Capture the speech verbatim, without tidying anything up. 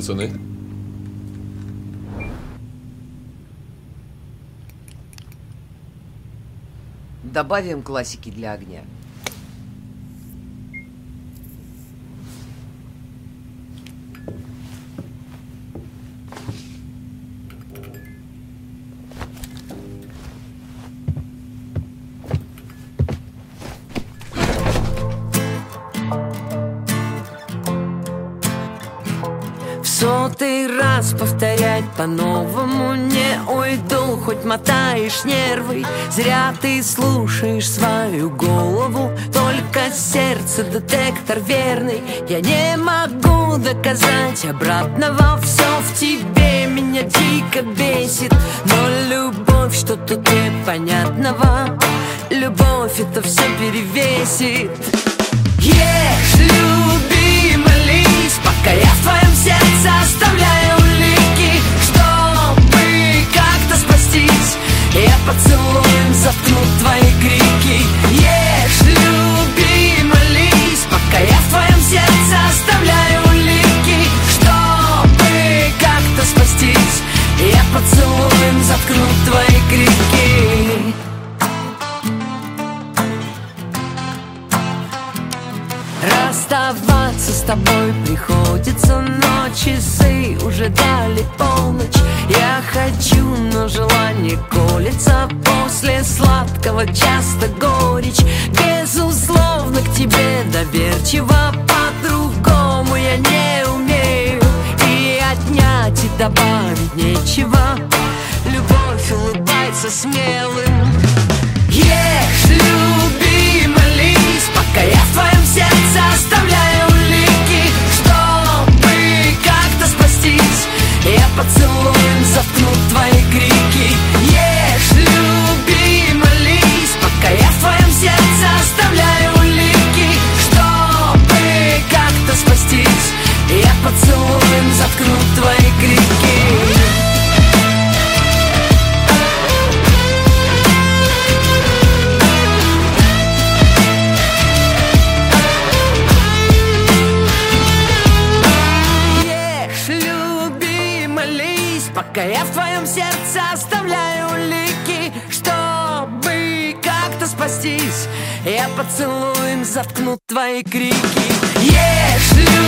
пацаны? Добавим классики для огня. В сотый раз повторять по-новому не уйду, хоть мотаешь нервы. Зря ты слушаешь свою голову, только сердце детектор верный. Я не могу доказать обратного, все в тебе меня дико бесит. Но любовь, что тут непонятного, любовь это все перевесит. Ешь, люби, молись, пока я в твоем сердце оставляю улики, чтобы как-то спастись. Я поцелуем заткну твои крики. Ешь, люби, молись, пока я в твоем сердце оставляю улики, чтобы как-то спастись. Я поцелуем заткну твои крики. Расставаться с тобой приходится, но часы уже дали полночь. Я хочу, но желание колется, после сладкого часто горечь. Безусловно, к тебе доверчиво, по-другому я не умею, и отнять, и добавить нечего. Любовь улыбается смелым. Ешь, люби, молись, пока я в твоем сердце оставляю улики, чтобы как-то спастись. Я поцелуем заткну твои крики. Ешь, люби, молись, пока я в твоем сердце оставляю улики, чтобы как-то спастись. Я поцелуем заткну твои крики. Пока я в твоем сердце оставляю улики, чтобы как-то спастись. Я поцелуем заткну твои крики. Ешь,